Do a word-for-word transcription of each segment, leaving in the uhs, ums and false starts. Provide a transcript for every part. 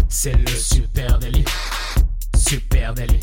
C'est le super délit. Super délit.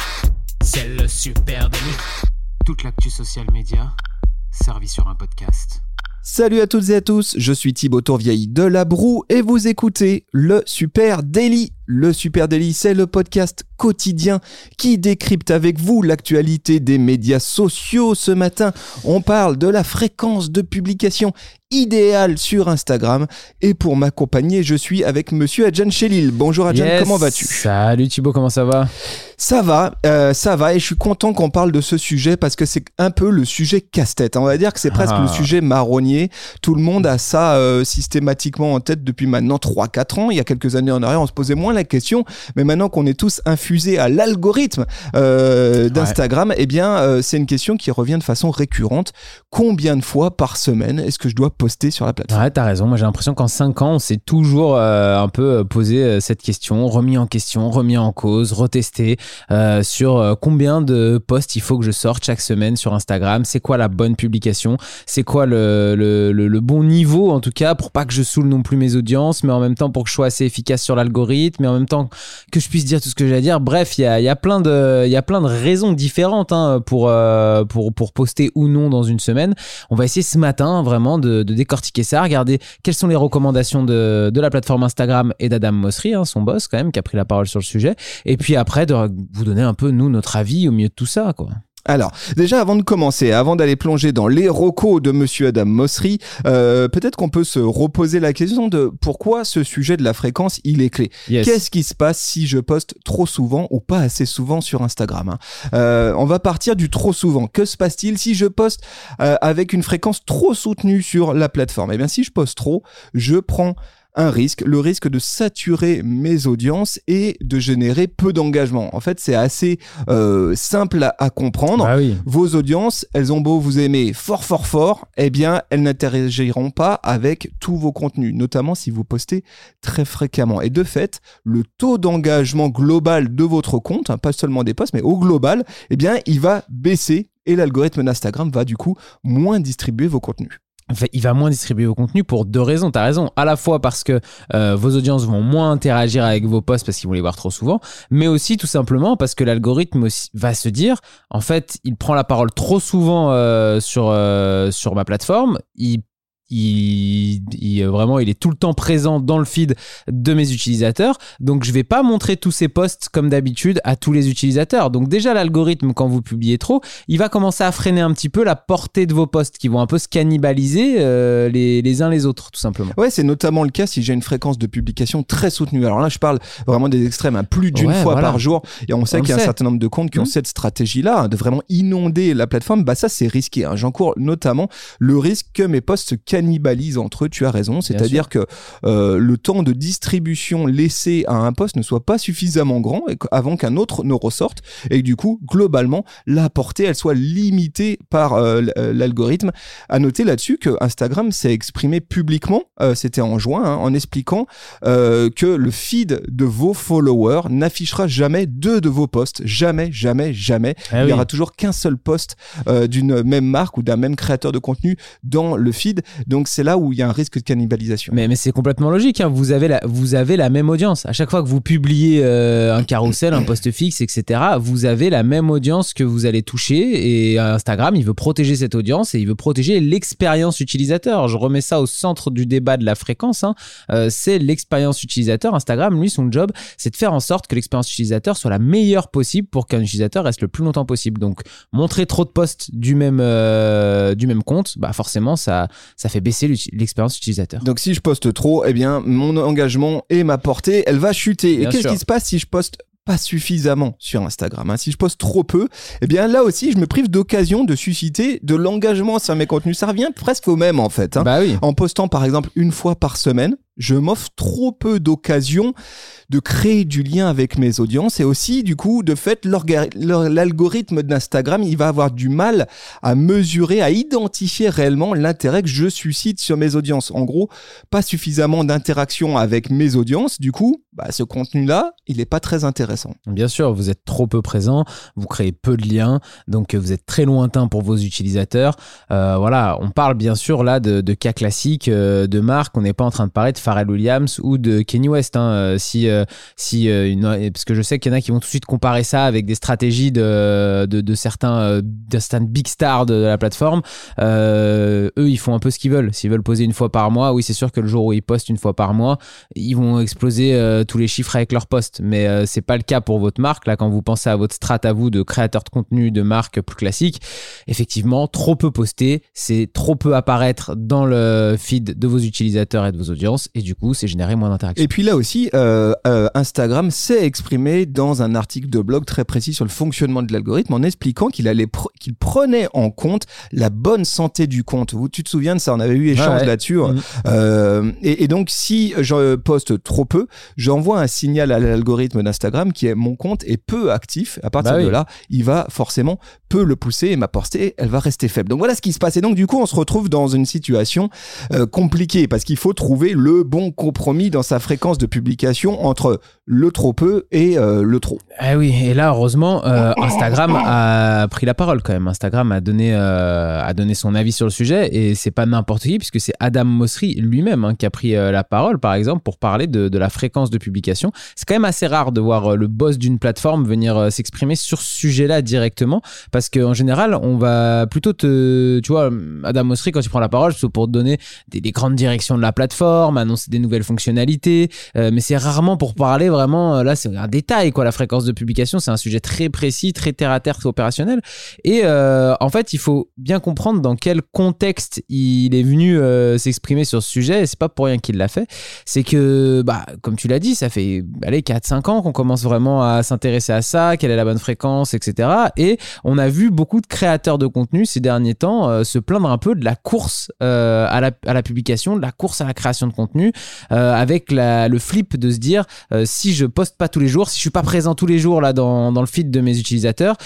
C'est le super délit. Toute l'actu social média servie sur un podcast. Salut à toutes et à tous, je suis Thibaut Tourvieille de La Broue et vous écoutez le Super Daily. Le Super Daily, c'est le podcast quotidien qui décrypte avec vous l'actualité des médias sociaux. Ce matin, on parle de la fréquence de publication idéale sur Instagram. Et pour m'accompagner, je suis avec monsieur Adjan Chélil. Bonjour Adjan, yes. Comment vas-tu ? Salut Thibaut, comment ça va ? Ça va, euh, ça va et je suis content qu'on parle de ce sujet parce que c'est un peu le sujet casse-tête. On va dire que c'est presque ah. le sujet marronnier. Tout le monde a ça euh, systématiquement en tête depuis maintenant trois à quatre ans. Il y a quelques années en arrière, on se posait moins la question. Mais maintenant qu'on est tous infusés à l'algorithme euh, d'Instagram, ouais. eh bien, euh, c'est une question qui revient de façon récurrente. Combien de fois par semaine est-ce que je dois poster sur la plateforme ? Ouais, t'as raison. Moi, j'ai l'impression qu'en cinq ans, on s'est toujours euh, un peu posé euh, cette question, remis en question, remis en cause, retesté euh, sur euh, combien de posts il faut que je sorte chaque semaine sur Instagram. C'est quoi la bonne publication ? C'est quoi le, le, le, le bon niveau, en tout cas, pour pas que je saoule non plus mes audiences, mais en même temps pour que je sois assez efficace sur l'algorithme, mais en même temps que je puisse dire tout ce que j'ai à dire. Bref, il y a, y a plein de, il y a plein de raisons différentes hein, pour, euh, pour, pour poster ou non dans une semaine. On va essayer ce matin vraiment de, de décortiquer ça, regarder quelles sont les recommandations de, de la plateforme Instagram et d'Adam Mosseri, hein, son boss quand même, qui a pris la parole sur le sujet. Et puis après, de vous donner un peu, nous, notre avis au milieu de tout ça, quoi. Alors, déjà, avant de commencer, avant d'aller plonger dans les recos de monsieur Adam Mosseri, euh, peut-être qu'on peut se reposer la question de pourquoi ce sujet de la fréquence, il est clé. Yes. Qu'est-ce qui se passe si je poste trop souvent ou pas assez souvent sur Instagram hein euh, On va partir du trop souvent. Que se passe-t-il si je poste euh, avec une fréquence trop soutenue sur la plateforme ? Eh bien, si je poste trop, je prends un risque, le risque de saturer mes audiences et de générer peu d'engagement. En fait, c'est assez euh, simple à, à comprendre. Ah oui. Vos audiences, elles ont beau vous aimer fort, fort, fort, eh bien, elles n'interagiront pas avec tous vos contenus, notamment si vous postez très fréquemment. Et de fait, le taux d'engagement global de votre compte, hein, pas seulement des posts, mais au global, eh bien, il va baisser et l'algorithme d'Instagram va du coup moins distribuer vos contenus. Enfin, il va moins distribuer vos contenus pour deux raisons. T'as raison. À la fois parce que euh, vos audiences vont moins interagir avec vos posts parce qu'ils vont les voir trop souvent, mais aussi tout simplement parce que l'algorithme aussi va se dire, en fait, il prend la parole trop souvent euh, sur euh, sur ma plateforme. Il Il, il, vraiment, il est tout le temps présent dans le feed de mes utilisateurs. Donc, je vais pas montrer tous ces posts comme d'habitude à tous les utilisateurs. Donc, déjà, l'algorithme, quand vous publiez trop, il va commencer à freiner un petit peu la portée de vos posts qui vont un peu se cannibaliser euh, les, les uns les autres, tout simplement. Ouais, c'est notamment le cas si j'ai une fréquence de publication très soutenue. Alors là, je parle vraiment des extrêmes, hein, plus d'une ouais, fois voilà. par jour. Et on sait on qu'il y a sait. un certain nombre de comptes qui mmh. ont cette stratégie-là, hein, de vraiment inonder la plateforme. Bah, ça, c'est risqué. Hein. J'encours notamment le risque que mes posts se cannibalisent entre eux, tu as raison, c'est-à-dire que euh, le temps de distribution laissé à un post ne soit pas suffisamment grand et avant qu'un autre ne ressorte et que du coup, globalement, la portée, elle soit limitée par euh, l'algorithme. À noter là-dessus que Instagram s'est exprimé publiquement, euh, c'était en juin, hein, en expliquant euh, que le feed de vos followers n'affichera jamais deux de vos posts, jamais, jamais, jamais. Ah Il n'y oui. aura toujours qu'un seul post euh, d'une même marque ou d'un même créateur de contenu dans le feed, donc c'est là où il y a un risque de cannibalisation. Mais, mais c'est complètement logique, hein. vous, avez la, vous avez la même audience. À chaque fois que vous publiez euh, un carrousel, un post fixe, et cetera, vous avez la même audience que vous allez toucher et Instagram, il veut protéger cette audience et il veut protéger l'expérience utilisateur. Je remets ça au centre du débat de la fréquence, hein. euh, c'est l'expérience utilisateur. Instagram, lui, son job, c'est de faire en sorte que l'expérience utilisateur soit la meilleure possible pour qu'un utilisateur reste le plus longtemps possible. Donc, montrer trop de posts du même, euh, du même compte, bah forcément, ça, ça fait baisser l'expérience utilisateur. Donc si je poste trop, eh bien mon engagement et ma portée, elle va chuter. Bien et qu'est-ce sûr. qui se passe si je poste pas suffisamment sur Instagram, hein. Si je poste trop peu, eh bien là aussi je me prive d'occasion de susciter de l'engagement sur mes contenus. Ça revient presque au même en fait, hein. Bah oui. En postant par exemple une fois par semaine, je m'offre trop peu d'occasions de créer du lien avec mes audiences et aussi du coup de fait l'algorithme d'Instagram il va avoir du mal à mesurer, à identifier réellement l'intérêt que je suscite sur mes audiences. En gros, pas suffisamment d'interaction avec mes audiences, du coup bah, ce contenu-là il n'est pas très intéressant. Bien sûr, vous êtes trop peu présent, vous créez peu de liens, donc vous êtes très lointain pour vos utilisateurs. Euh, voilà, on parle bien sûr là de, de cas classiques euh, de marques, on n'est pas en train de parler de Pharrell Williams ou de Kanye West. Hein. Si, euh, si, euh, une, parce que je sais qu'il y en a qui vont tout de suite comparer ça avec des stratégies de, de, de, certains, de certains big stars de, de la plateforme. Euh, eux, ils font un peu ce qu'ils veulent. S'ils veulent poser une fois par mois, oui, c'est sûr que le jour où ils postent une fois par mois, ils vont exploser euh, tous les chiffres avec leurs posts. Mais euh, c'est pas le cas pour votre marque. Là, quand vous pensez à votre strat à vous de créateur de contenu de marque plus classique, effectivement, trop peu poster, c'est trop peu apparaître dans le feed de vos utilisateurs et de vos audiences, et du coup, c'est générer moins d'interactions. Et puis là aussi, euh, euh, Instagram s'est exprimé dans un article de blog très précis sur le fonctionnement de l'algorithme en expliquant qu'il allait pr- qu'il prenait en compte la bonne santé du compte. Vous, tu te souviens de ça? On avait eu échange ouais, ouais. là-dessus. Mmh. Euh, et, et donc, si je poste trop peu, j'envoie un signal à l'algorithme d'Instagram qui est mon compte est peu actif. À partir bah de oui. là, il va forcément peu le pousser et ma portée, elle va rester faible. Donc voilà ce qui se passe. Et donc du coup, on se retrouve dans une situation euh, compliquée parce qu'il faut trouver le bon compromis dans sa fréquence de publication entre le trop peu et euh, le trop. Eh oui, et là, heureusement, euh, Instagram a pris la parole quand même. Instagram a donné, euh, a donné son avis sur le sujet et c'est pas n'importe qui puisque c'est Adam Mosseri lui-même hein, qui a pris euh, la parole, par exemple, pour parler de, de la fréquence de publication. C'est quand même assez rare de voir euh, le boss d'une plateforme venir euh, s'exprimer sur ce sujet-là directement parce qu'en général, on va plutôt te... Tu vois, Adam Mosseri, quand il prend la parole, c'est pour te donner des, des grandes directions de la plateforme, annoncer des nouvelles fonctionnalités, euh, mais c'est rarement pour parler vraiment... Là, c'est un détail, quoi, la fréquence de publication. C'est un sujet très précis, très terre-à-terre, très opérationnel. Et euh, en fait, il faut bien comprendre dans quel contexte il est venu euh, s'exprimer sur ce sujet. Et c'est pas pour rien qu'il l'a fait. C'est que, bah, comme tu l'as dit, ça fait allez, quatre cinq ans qu'on commence vraiment à s'intéresser à ça, quelle est la bonne fréquence, et cetera. Et on a vu beaucoup de créateurs de contenu ces derniers temps euh, se plaindre un peu de la course euh, à, la, à la publication, de la course à la création de contenu, euh, avec la, le flip de se dire euh, si je poste pas tous les jours, si je suis pas présent tous les jours là dans, dans le feed de mes utilisateurs,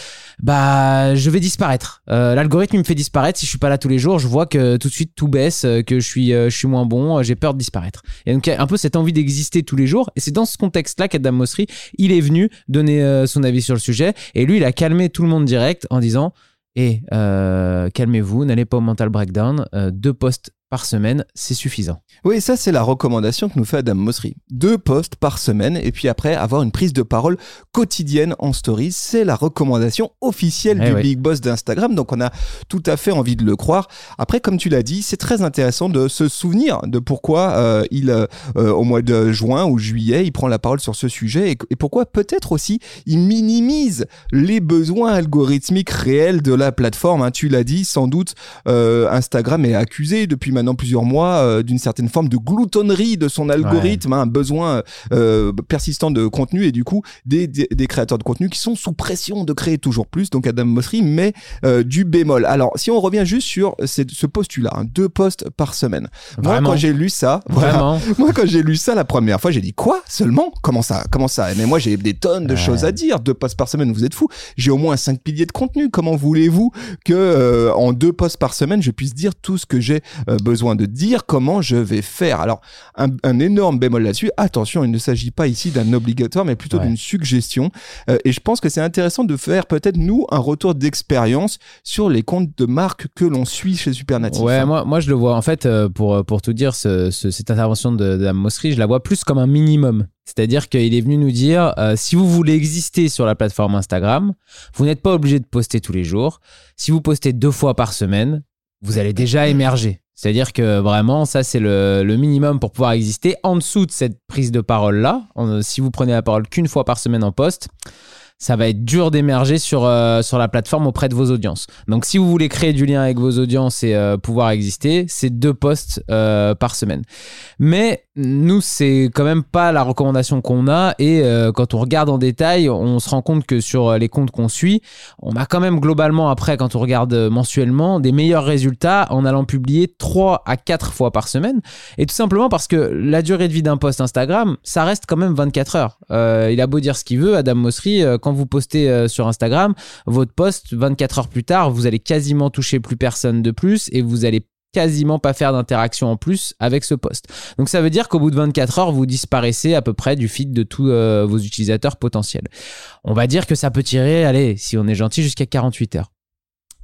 bah je vais disparaître. Euh, l'algorithme il me fait disparaître si je suis pas là tous les jours. Je vois que tout de suite tout baisse, que je suis, euh, je suis moins bon, euh, j'ai peur de disparaître. Et donc il y a un peu cette envie d'exister tous les jours. Et c'est dans ce contexte-là qu'Adam Mosseri il est venu donner euh, son avis sur le sujet. Et lui il a calmé tout le monde direct en disant et euh, calmez-vous, n'allez pas au mental breakdown, euh, deux posts par semaine, c'est suffisant. Oui, ça c'est la recommandation que nous fait Adam Mosseri. Deux posts par semaine et puis après avoir une prise de parole quotidienne en stories, c'est la recommandation officielle eh du oui. Big Boss d'Instagram, donc on a tout à fait envie de le croire. Après, comme tu l'as dit, c'est très intéressant de se souvenir de pourquoi euh, il, euh, au mois de juin ou juillet, il prend la parole sur ce sujet et, et pourquoi peut-être aussi il minimise les besoins algorithmiques réels de la plateforme. Hein. Tu l'as dit, sans doute euh, Instagram est accusé depuis maintenant plusieurs mois euh, d'une certaine forme de gloutonnerie de son algorithme, ouais. hein, un besoin euh, persistant de contenu et du coup des, des, des créateurs de contenu qui sont sous pression de créer toujours plus. Donc Adam Mosseri met euh, du bémol. Alors si on revient juste sur cette, ce postulat, hein, deux posts par semaine. Vraiment? Moi quand j'ai lu ça, voilà, moi quand j'ai lu ça la première fois, j'ai dit quoi seulement? Comment ça? Comment ça? Mais moi j'ai des tonnes de ouais. choses à dire. Deux posts par semaine, vous êtes fous. J'ai au moins cinq piliers de contenu. Comment voulez-vous que euh, en deux posts par semaine, je puisse dire tout ce que j'ai euh, besoin de dire, comment je vais faire? Alors, un, un énorme bémol là-dessus. Attention, il ne s'agit pas ici d'un obligatoire, mais plutôt ouais. d'une suggestion. Euh, et je pense que c'est intéressant de faire peut-être, nous, un retour d'expérience sur les comptes de marque que l'on suit chez Supernatif. Ouais, moi, moi, je le vois. En fait, pour, pour tout dire, ce, ce, cette intervention de, de Mosseri, je la vois plus comme un minimum. C'est-à-dire qu'il est venu nous dire, euh, si vous voulez exister sur la plateforme Instagram, vous n'êtes pas obligé de poster tous les jours. Si vous postez deux fois par semaine, vous allez déjà émerger. C'est-à-dire que vraiment, ça, c'est le, le minimum pour pouvoir exister. En dessous de cette prise de parole-là, en, si vous prenez la parole qu'une fois par semaine en post, ça va être dur d'émerger sur, euh, sur la plateforme auprès de vos audiences. Donc, si vous voulez créer du lien avec vos audiences et euh, pouvoir exister, c'est deux posts euh, par semaine. Mais nous, c'est quand même pas la recommandation qu'on a. Et euh, quand on regarde en détail, on se rend compte que sur les comptes qu'on suit, on a quand même globalement, après, quand on regarde mensuellement, des meilleurs résultats en allant publier trois à quatre fois par semaine. Et tout simplement parce que la durée de vie d'un post Instagram, ça reste quand même vingt-quatre heures. Euh, il a beau dire ce qu'il veut, Adam Mosseri, euh, quand vous postez euh, sur Instagram, votre post, vingt-quatre heures plus tard, vous allez quasiment toucher plus personne de plus et vous allez quasiment pas faire d'interaction en plus avec ce post. Donc ça veut dire qu'au bout de vingt-quatre heures, vous disparaissez à peu près du feed de tous euh, vos utilisateurs potentiels. On va dire que ça peut tirer, allez, si on est gentil, jusqu'à quarante-huit heures.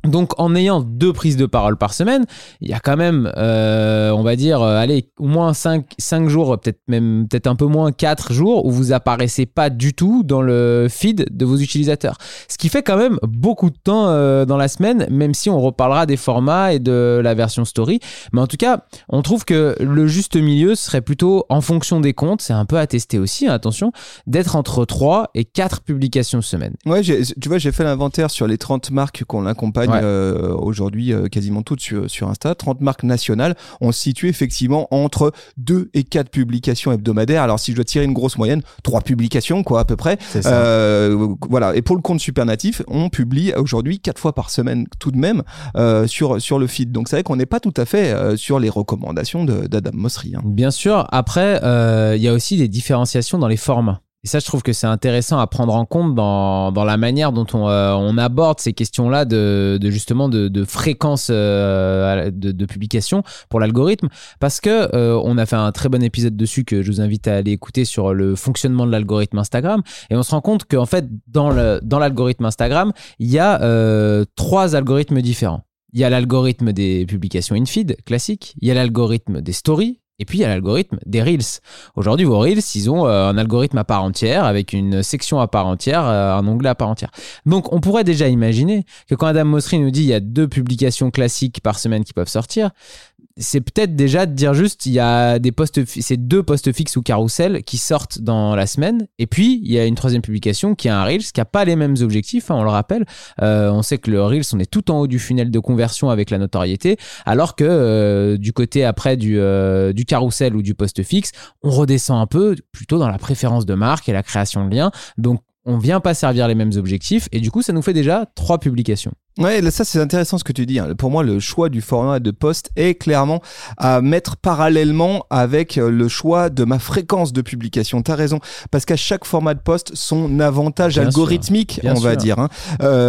Donc, en ayant deux prises de parole par semaine, il y a quand même, euh, on va dire, euh, allez, au moins cinq jours, peut-être même peut-être un peu moins quatre jours où vous apparaissez pas du tout dans le feed de vos utilisateurs. Ce qui fait quand même beaucoup de temps euh, dans la semaine, même si on reparlera des formats et de la version story. Mais en tout cas, on trouve que le juste milieu serait plutôt en fonction des comptes, c'est un peu à tester aussi, hein, attention, d'être entre trois et quatre publications semaine. Ouais, j'ai, tu vois, j'ai fait l'inventaire sur les trente marques qu'on accompagne. Ouais. Euh, aujourd'hui euh, quasiment toutes sur, sur Insta, trente marques nationales, on se situe effectivement entre deux et quatre publications hebdomadaires. Alors si je dois tirer une grosse moyenne, trois publications quoi à peu près. C'est ça. Euh, voilà. Et pour le compte Supernatif, on publie aujourd'hui quatre fois par semaine tout de même euh, sur, sur le feed. Donc c'est vrai qu'on n'est pas tout à fait euh, sur les recommandations de, d'Adam Mosseri. Hein. Bien sûr. Après, il euh, y a aussi des différenciations dans les formats. Et ça, je trouve que c'est intéressant à prendre en compte dans, dans la manière dont on, euh, on aborde ces questions-là de, de justement de, de fréquence euh, de, de publication pour l'algorithme. Parce que euh, on a fait un très bon épisode dessus que je vous invite à aller écouter sur le fonctionnement de l'algorithme Instagram. Et on se rend compte qu'en fait, dans, le, dans l'algorithme Instagram, il y a euh, trois algorithmes différents. Il y a l'algorithme des publications in-feed classiques, il y a l'algorithme des stories, et puis, il y a l'algorithme des Reels. Aujourd'hui, vos Reels, ils ont euh, un algorithme à part entière, avec une section à part entière, euh, un onglet à part entière. Donc, on pourrait déjà imaginer que quand Adam Mosseri nous dit il y a deux publications classiques par semaine qui peuvent sortir, c'est peut-être déjà de dire juste il y a des posts, c'est deux posts fixes ou carousel qui sortent dans la semaine, et puis il y a une troisième publication qui a un Reels qui n'a pas les mêmes objectifs, hein, on le rappelle. Euh, on sait que le Reels, on est tout en haut du funnel de conversion avec la notoriété, alors que euh, du côté après du, euh, du carousel ou du post fixe, on redescend un peu plutôt dans la préférence de marque et la création de liens. Donc on vient pas servir les mêmes objectifs, et du coup ça nous fait déjà trois publications. Ouais, ça c'est intéressant ce que tu dis. Pour moi, le choix du format de post est clairement à mettre parallèlement avec le choix de ma fréquence de publication. T'as raison, parce qu'à chaque format de post, son avantage Bien algorithmique, on sûr. va dire. Hein.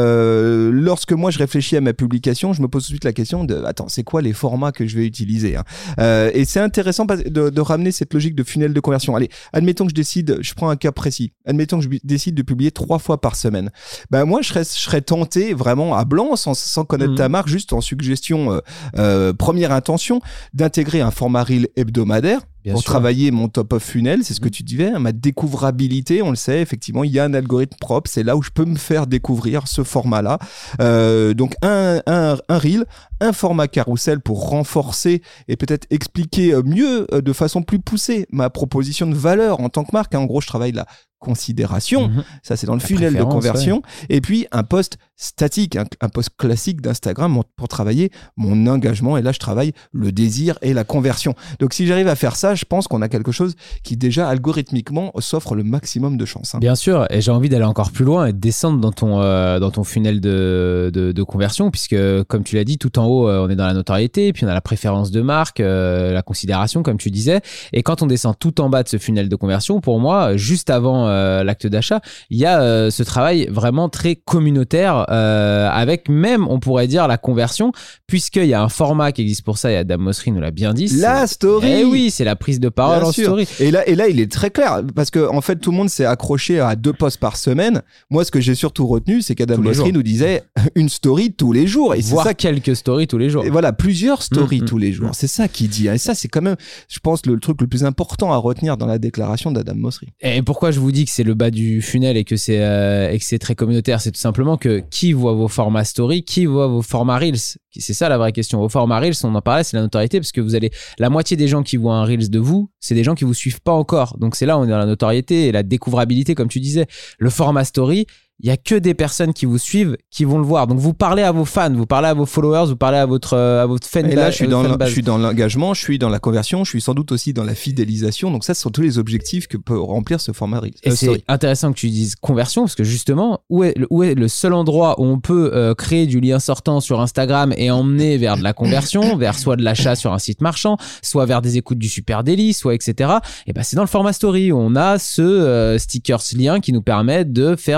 Euh, lorsque moi je réfléchis à ma publication, je me pose tout de suite la question de attends, c'est quoi les formats que je vais utiliser hein euh, Et c'est intéressant de, de ramener cette logique de funnel de conversion. Allez, admettons que je décide, je prends un cas précis. Admettons que je décide de publier trois fois par semaine. Ben moi, je serais, je serais tenté vraiment à blanc, sans, sans connaître mmh. ta marque, juste en suggestion, euh, euh, première intention, d'intégrer un format reel hebdomadaire. Bien pour sûr. Travailler mon top of funnel, c'est ce que tu disais, hein, ma découvrabilité, on le sait, effectivement, il y a un algorithme propre, c'est là où je peux me faire découvrir ce format-là. Euh, donc, un, un, un reel, un format carrousel pour renforcer et peut-être expliquer mieux, de façon plus poussée, ma proposition de valeur en tant que marque. En gros, je travaille la considération, mmh. ça c'est dans le la funnel de conversion, ouais. Et puis un post statique, un, un post classique d'Instagram pour travailler mon engagement, et là je travaille le désir et la conversion. Donc si j'arrive à faire ça, je pense qu'on a quelque chose qui déjà algorithmiquement s'offre le maximum de chances. Hein. Bien sûr, et j'ai envie d'aller encore plus loin et de descendre dans ton, euh, dans ton funnel de, de, de conversion, puisque comme tu l'as dit, tout en haut euh, on est dans la notoriété, puis on a la préférence de marque, euh, la considération comme tu disais, et quand on descend tout en bas de ce funnel de conversion, pour moi, juste avant Euh, l'acte d'achat, il y a euh, ce travail vraiment très communautaire euh, avec même, on pourrait dire, la conversion, puisqu'il y a un format qui existe pour ça, et Adam Mosseri nous l'a bien dit. La story. Eh oui, c'est la prise de parole bien en sûr. Story. Et là, et là, il est très clair, parce que en fait, tout le monde s'est accroché à deux posts par semaine. Moi, ce que j'ai surtout retenu, c'est qu'Adam Mosseri nous disait une story tous les jours. Et voire c'est ça quelques stories tous les jours. Et voilà, plusieurs stories mmh, tous les jours. Mmh. C'est ça qu'il dit. Et ça, c'est quand même, je pense, le, le truc le plus important à retenir dans la déclaration d'Adam Mosseri. Et pourquoi je vous dis que c'est le bas du funnel et que c'est euh, et que c'est très communautaire, c'est tout simplement que qui voit vos formats story, qui voit vos formats reels, c'est ça la vraie question. Vos formats reels, on en parlait, c'est la notoriété, parce que vous allez, la moitié des gens qui voient un reels de vous, c'est des gens qui vous suivent pas encore, donc c'est là où on est dans la notoriété et la découvrabilité, comme tu disais. Le format story, il y a que des personnes qui vous suivent qui vont le voir. Donc vous parlez à vos fans, vous parlez à vos followers, vous parlez à votre à votre fanbase. Et là, je suis dans je suis dans l'engagement, je suis dans la conversion, je suis sans doute aussi dans la fidélisation. Donc ça, ce sont tous les objectifs que peut remplir ce format Reels. Et euh, c'est sorry. intéressant que tu dises conversion, parce que justement, où est où est le seul endroit où on peut euh, créer du lien sortant sur Instagram et emmener vers de la conversion, vers soit de l'achat sur un site marchand, soit vers des écoutes du Super Daily, soit et cetera. Et ben c'est dans le format story où on a ce euh, stickers lien qui nous permet de faire du lien sortant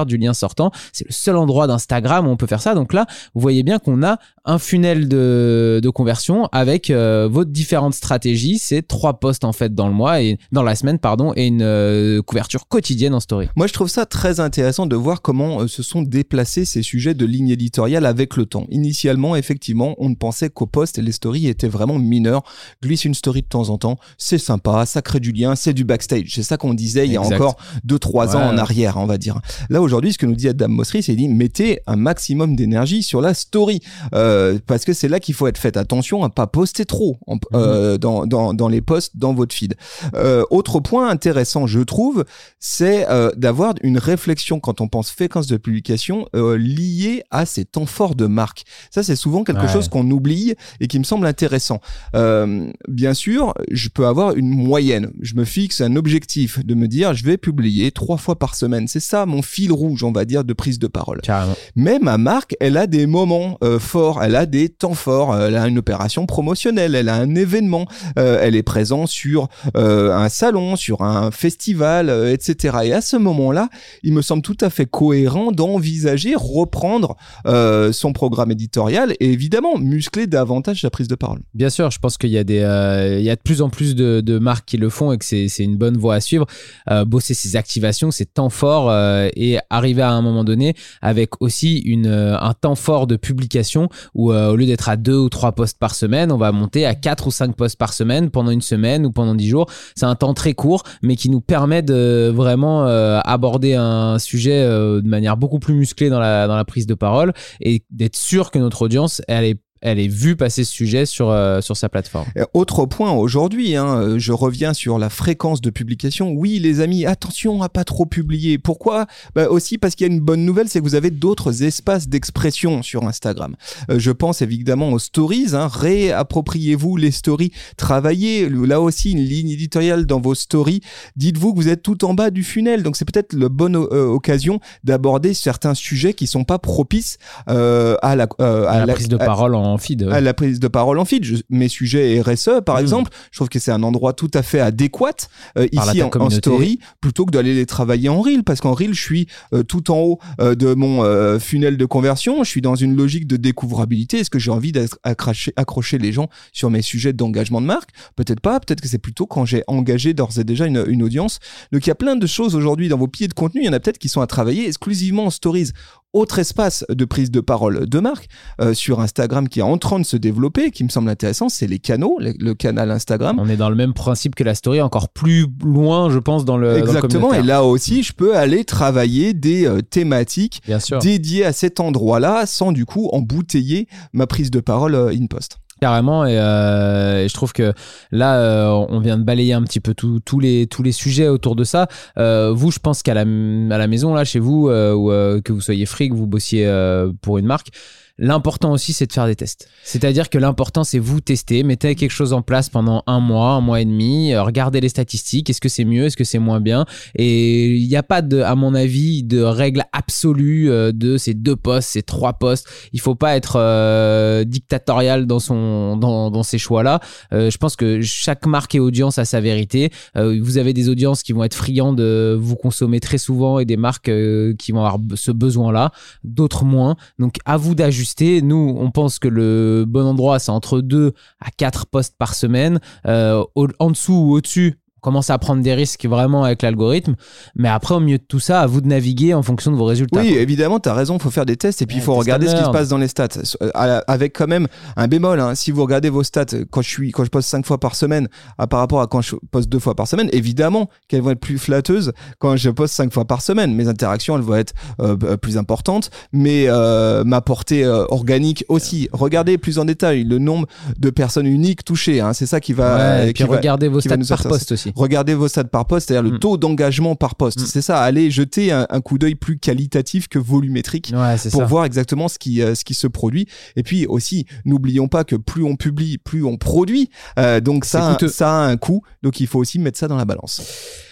sortant. C'est le seul endroit d'Instagram où on peut faire ça. Donc là, vous voyez bien qu'on a un funnel de, de conversion avec euh, vos différentes stratégies. C'est trois posts en fait dans le mois et dans la semaine, pardon, et une euh, couverture quotidienne en story. Moi, je trouve ça très intéressant de voir comment euh, se sont déplacés ces sujets de ligne éditoriale avec le temps. Initialement, effectivement, on ne pensait qu'aux posts et les stories étaient vraiment mineurs. Glisse une story de temps en temps, c'est sympa, ça crée du lien, c'est du backstage. C'est ça qu'on disait il y a exact. encore deux trois ans ouais. en arrière, on va dire. Là, aujourd'hui, ce que nous dit Adam Mosseri, c'est dit mettez un maximum d'énergie sur la story. Euh, parce que c'est là qu'il faut être fait attention à pas poster trop en, mmh. euh, dans, dans, dans les posts, dans votre feed. Euh, autre point intéressant, je trouve, c'est euh, d'avoir une réflexion quand on pense fréquence de publication euh, liée à ces temps forts de marque. Ça, c'est souvent quelque ouais. chose qu'on oublie et qui me semble intéressant. Euh, bien sûr, je peux avoir une moyenne. Je me fixe un objectif de me dire, je vais publier trois fois par semaine. C'est ça mon fil rouge, on va dire, de prise de parole. Carrément. Mais ma marque, elle a des moments euh, forts, elle a des temps forts, elle a une opération promotionnelle, elle a un événement, euh, elle est présente sur euh, un salon, sur un festival, euh, et cetera. Et à ce moment-là, il me semble tout à fait cohérent d'envisager reprendre euh, son programme éditorial et évidemment muscler davantage sa prise de parole. Bien sûr, je pense qu'il y a des, euh, il y a de plus en plus de, de marques qui le font et que c'est, c'est une bonne voie à suivre. Euh, bosser ses activations, ses temps forts euh, et arriver à un moment donné avec aussi une, euh, un temps fort de publication où euh, au lieu d'être à deux ou trois posts par semaine, on va monter à quatre ou cinq posts par semaine pendant une semaine ou pendant dix jours. C'est un temps très court, mais qui nous permet de vraiment euh, aborder un sujet euh, de manière beaucoup plus musclée dans la, dans la prise de parole et d'être sûr que notre audience, elle est elle est vue passer ce sujet sur, euh, sur sa plateforme. Autre point aujourd'hui, hein, je reviens sur la fréquence de publication. Oui, les amis, attention à pas trop publier. Pourquoi ? Bah aussi parce qu'il y a une bonne nouvelle, c'est que vous avez d'autres espaces d'expression sur Instagram. Euh, je pense évidemment aux stories. Hein, réappropriez-vous les stories. Travaillez là aussi une ligne éditoriale dans vos stories. Dites-vous que vous êtes tout en bas du funnel. Donc, c'est peut-être la bonne euh, occasion d'aborder certains sujets qui sont pas propices euh, à la, euh, à, à la, la prise de à, parole en en feed. Ouais. À la prise de parole en feed. Je, mes sujets R S E, par mmh. exemple, je trouve que c'est un endroit tout à fait adéquat euh, ici en, en story, plutôt que d'aller les travailler en reel, parce qu'en reel, je suis euh, tout en haut euh, de mon euh, funnel de conversion, je suis dans une logique de découvrabilité. Est-ce que j'ai envie d'accrocher accrocher les gens sur mes sujets d'engagement de marque ? Peut-être pas, peut-être que c'est plutôt quand j'ai engagé d'ores et déjà une, une audience. Donc il y a plein de choses aujourd'hui dans vos pieds de contenu, il y en a peut-être qui sont à travailler exclusivement en stories. Autre espace de prise de parole de marque euh, sur Instagram qui est en train de se développer, qui me semble intéressant, c'est les canaux, le, le canal Instagram. On est dans le même principe que la story, encore plus loin, je pense, dans le Exactement, dans le et là aussi, je peux aller travailler des euh, thématiques dédiées à cet endroit-là sans du coup embouteiller ma prise de parole euh, in-post. Carrément, et, euh, et je trouve que là, euh, on vient de balayer un petit peu tous tout les, tous les sujets autour de ça. Euh, vous, je pense qu'à la, à la maison, là, chez vous, euh, ou euh, que vous soyez free, que vous bossiez euh, pour une marque, l'important aussi, c'est de faire des tests. C'est-à-dire que l'important, c'est vous tester, mettez quelque chose en place pendant un mois, un mois et demi, euh, regardez les statistiques, est-ce que c'est mieux, est-ce que c'est moins bien ? Et il n'y a pas, de, à mon avis, de règle absolue euh, de ces deux posts, ces trois posts. Il ne faut pas être euh, dictatorial dans, son, dans, dans ces choix-là. Euh, je pense que chaque marque et audience a sa vérité. Euh, vous avez des audiences qui vont être friands de vous consommer très souvent et des marques euh, qui vont avoir ce besoin-là, d'autres moins. Donc, à vous d'ajuster. Nous, on pense que le bon endroit, c'est entre deux à quatre posts par semaine. Euh, au, en dessous ou au-dessus, on commence à prendre des risques vraiment avec l'algorithme. Mais après, au milieu de tout ça, à vous de naviguer en fonction de vos résultats. Oui, quoi. Évidemment, tu as raison, il faut faire des tests et puis il ouais, faut regarder ce qui se passe dans les stats. Avec quand même un bémol, hein, si vous regardez vos stats, quand je, suis, quand je poste cinq fois par semaine à, par rapport à quand je poste deux fois par semaine, évidemment qu'elles vont être plus flatteuses quand je poste cinq fois par semaine. Mes interactions, elles vont être euh, plus importantes, mais euh, ma portée euh, organique aussi. Regardez plus en détail le nombre de personnes uniques touchées. Hein, c'est ça qui va... Ouais, euh, et puis qui regardez va, vos stats par poste aussi. Regardez vos stats par poste, c'est-à-dire mm. le taux d'engagement par poste. Mm. C'est ça, allez jeter un, un coup d'œil plus qualitatif que volumétrique ouais, pour ça. voir exactement ce qui, euh, ce qui se produit. Et puis aussi, n'oublions pas que plus on publie, plus on produit. Euh, donc ça, ça a un coût. Donc il faut aussi mettre ça dans la balance.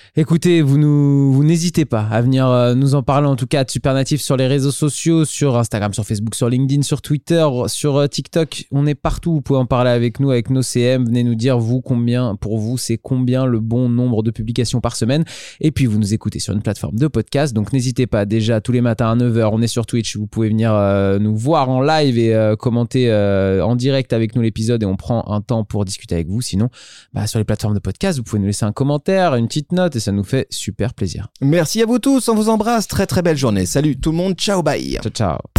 Écoutez, vous, nous, vous n'hésitez pas à venir euh, nous en parler, en tout cas, de Supernatif sur les réseaux sociaux, sur Instagram, sur Facebook, sur LinkedIn, sur Twitter, sur euh, TikTok. On est partout. Vous pouvez en parler avec nous, avec nos C M. Venez nous dire, vous, combien, pour vous, c'est combien le bon nombre de publications par semaine. Et puis, vous nous écoutez sur une plateforme de podcast. Donc, n'hésitez pas. Déjà, tous les matins à neuf heures, on est sur Twitch. Vous pouvez venir euh, nous voir en live et euh, commenter euh, en direct avec nous l'épisode. Et on prend un temps pour discuter avec vous. Sinon, bah, sur les plateformes de podcast, vous pouvez nous laisser un commentaire, une petite note. Et ça nous fait super plaisir. Merci à vous tous, on vous embrasse, très très belle journée. Salut tout le monde, ciao, bye. Ciao, ciao.